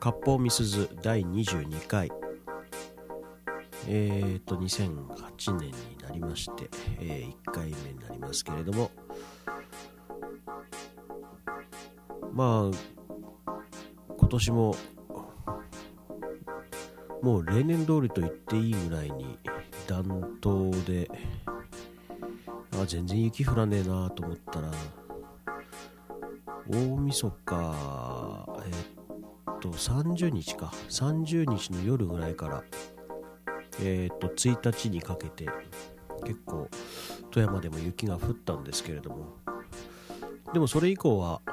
割烹みすず第22回2008年になりまして、1回目になりますけれども、まあ今年ももう例年通りと言っていいぐらいに暖冬で、全然雪降らねえなと思ったら、大晦日30日の夜ぐらいから1日にかけて結構富山でも雪が降ったんですけれども、でもそれ以降は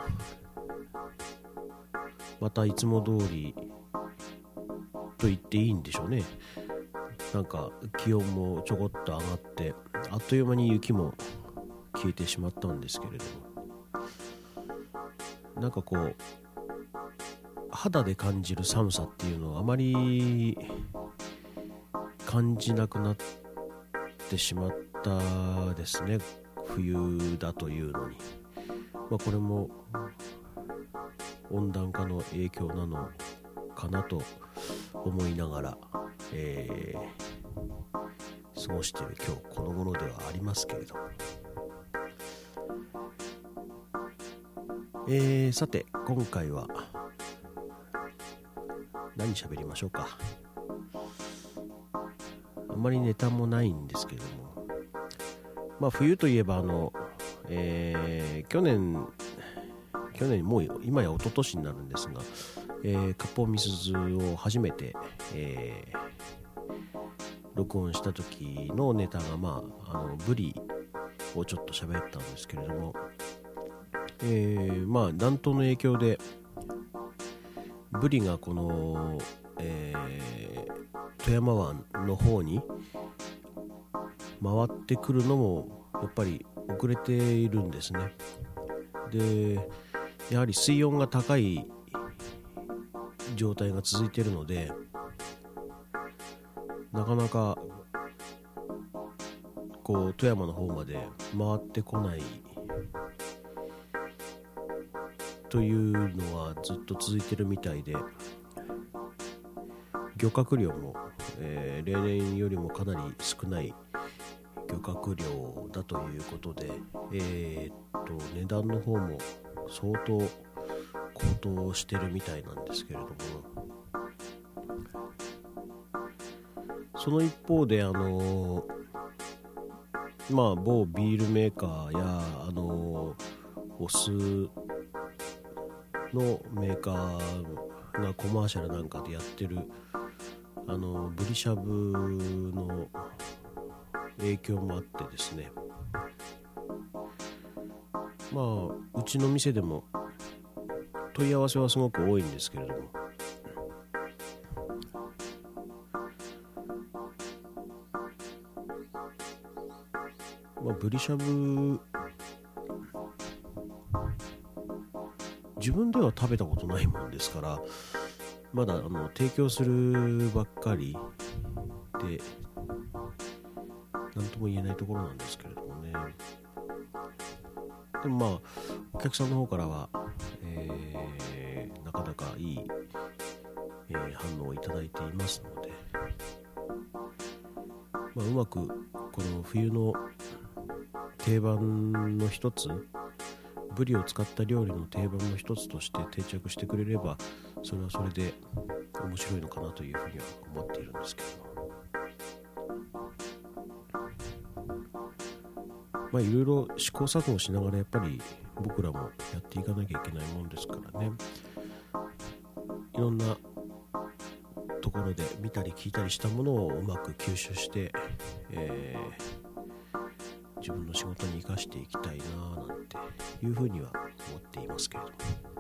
またいつも通りと言っていいんでしょうね。なんか気温もちょこっと上がって、あっという間に雪も消えてしまったんですけれども、なんかこう肌で感じる寒さっていうのはあまり感じなくなってしまったですね、冬だというのに。これも温暖化の影響なのかなと思いながら、過ごしている今日この頃ではありますけれども、さて今回は何喋りましょうか。あんまりネタもないんですけれども、冬といえば去年もう今や一昨年になるんですが、割烹みすずを初めて、録音した時のネタが、ブリをちょっと喋ったんですけれども、暖冬の影響でブリがこの、富山湾の方に回ってくるのもやっぱり遅れているんですね。で、やはり水温が高い状態が続いているので、なかなかこう富山の方まで回ってこないというのはずっと続いてるみたいで、漁獲量も、例年よりもかなり少ない漁獲量だということで、値段の方も相当高騰してるみたいなんですけれども、その一方で某ビールメーカーやお酢のメーカーがコマーシャルなんかでやってるブリしゃぶの影響もあってですね、うちの店でも問い合わせはすごく多いんですけれども、ブリしゃぶ自分では食べたことないもんですから、まだ提供するばっかりで何とも言えないところなんですけれどもね。でもお客さんの方からは、なかなかいい、反応をいただいていますので、うまくこの冬の定番の一つ、ブリを使った料理の定番の一つとして定着してくれれば、それはそれで面白いのかなというふうには思っているんですけど、いろいろ試行錯誤しながらやっぱり僕らもやっていかなきゃいけないもんですからね。いろんなところで見たり聞いたりしたものをうまく吸収して、自分の仕事に生かしていきたいななんていうふうには思っていますけれども。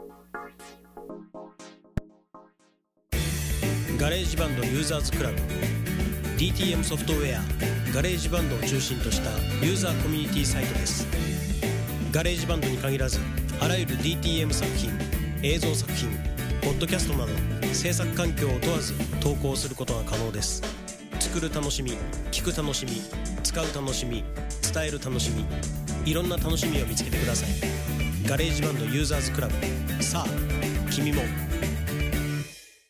ガレージバンドユーザーズクラブ DTM ソフトウェアガレージバンドを中心としたユーザーコミュニティサイトです。ガレージバンドに限らず、あらゆる DTM 作品、映像作品、ポッドキャストなど制作環境を問わず投稿することが可能です。作る楽しみ、聞く楽しみ、使う楽しみ、伝える楽しみ、いろんな楽しみを見つけてください。ガレージバンドユーザーズクラブ、さあ君も。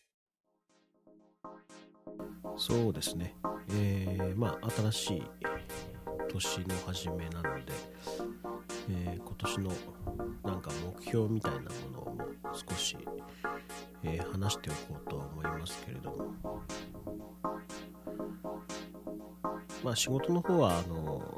そうですね、新しい年の初めなので、今年のなんか目標みたいなものを少し、話しておこうとは思いますけれども、仕事の方は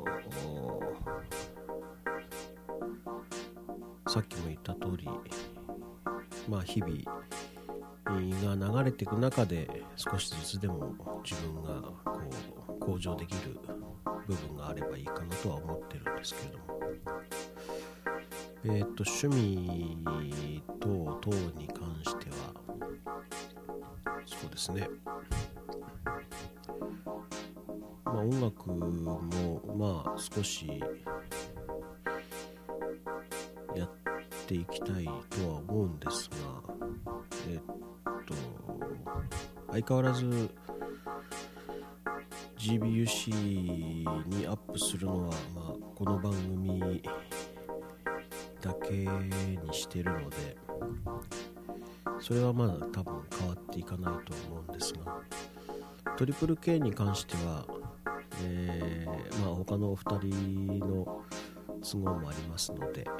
さっきも言った通り、日々が流れていく中で少しずつでも自分が向上できる部分があればいいかなとは思ってるんですけれども、趣味等々に関してはそうですね、音楽も少しやっていきたいとは思うんですが、相変わらず GBUC にアップするのは、この番組だけにしてるので、それはまだ多分変わっていかないと思うんですが、トリプル K に関しては、他のお二人の都合もありますので、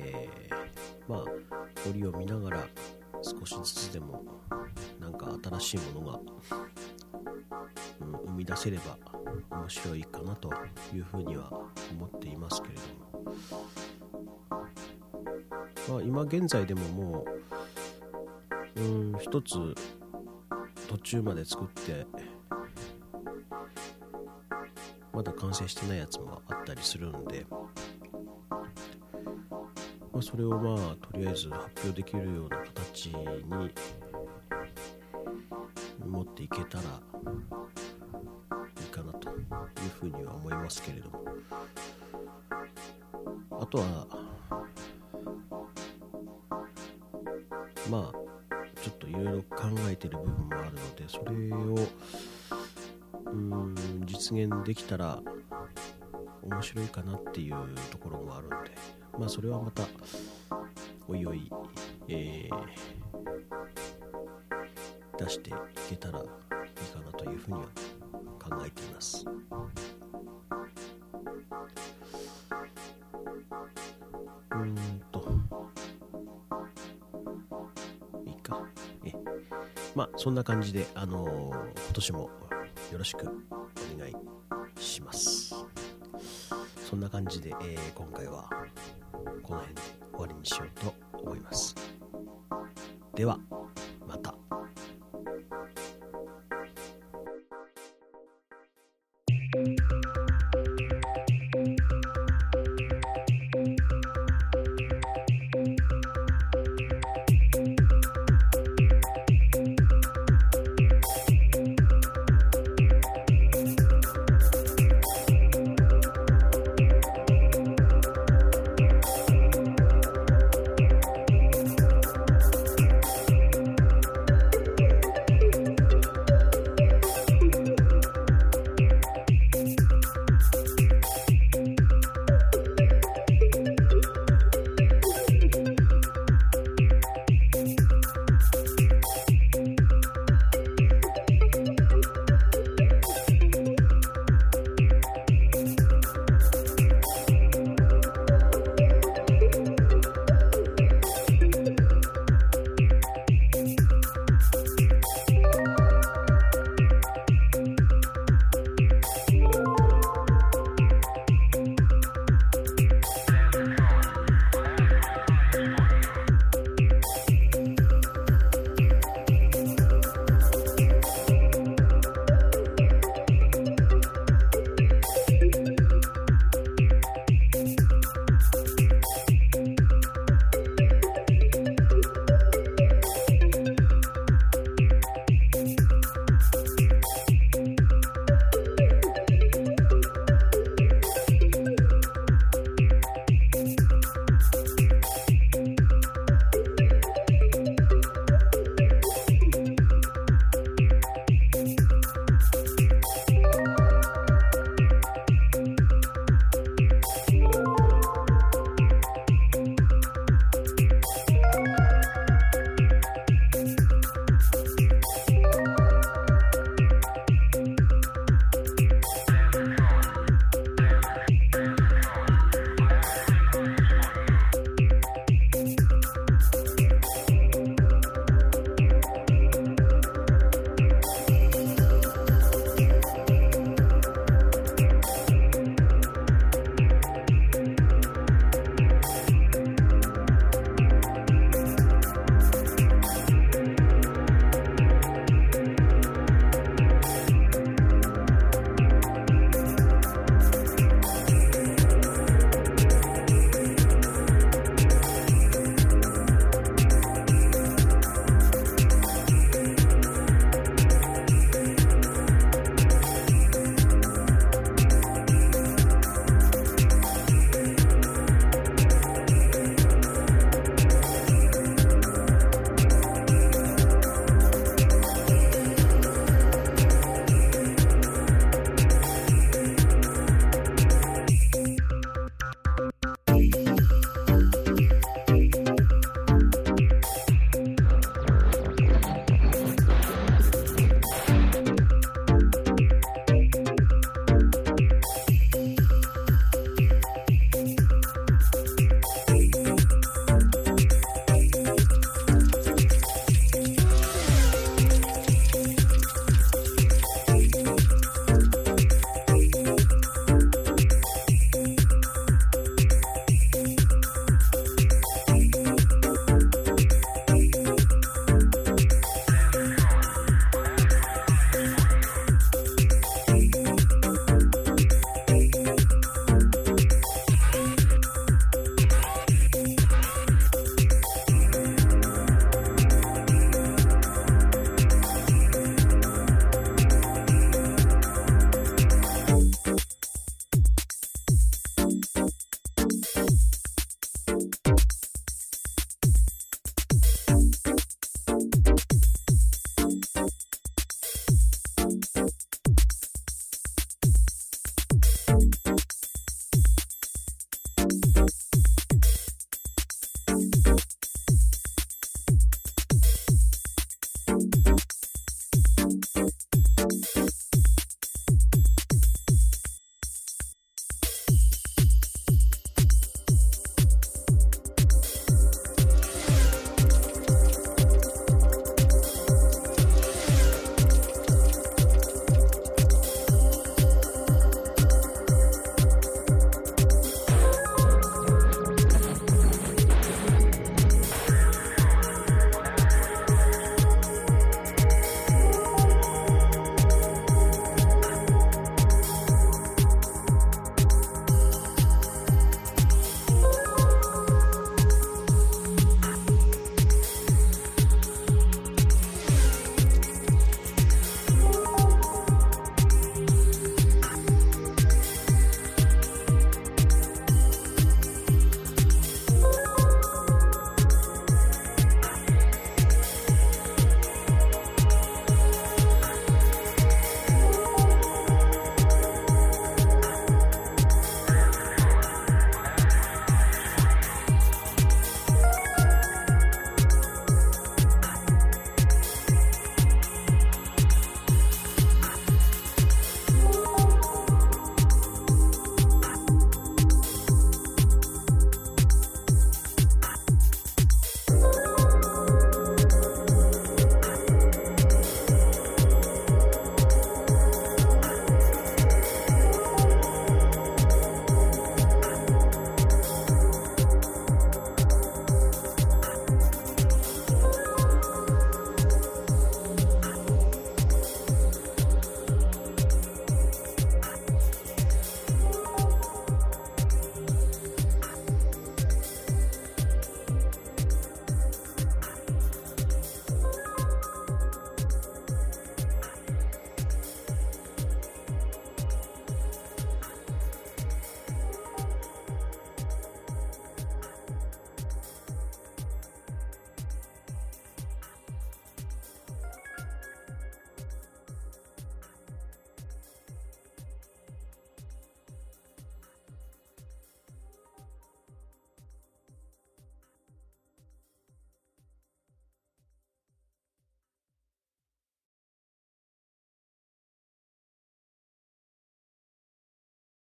折を見ながら少しずつでもなんか新しいものが、生み出せれば面白いかなというふうには思っていますけれども、今現在でももう一つ途中まで作ってまだ完成してないやつもあったりするんで、それをとりあえず発表できるような形に持っていけたらいいかなというふうには思いますけれども、あとはちょっといろいろ考えてる部分もあるので、それを実現できたら面白いかなっていうところもあるので、それはまたおいおい、出していけたらいいかなというふうには考えています。いいか。そんな感じで、今年もよろしくお願いします。そんな感じで、今回はこの辺で終わりにしようと思います。では。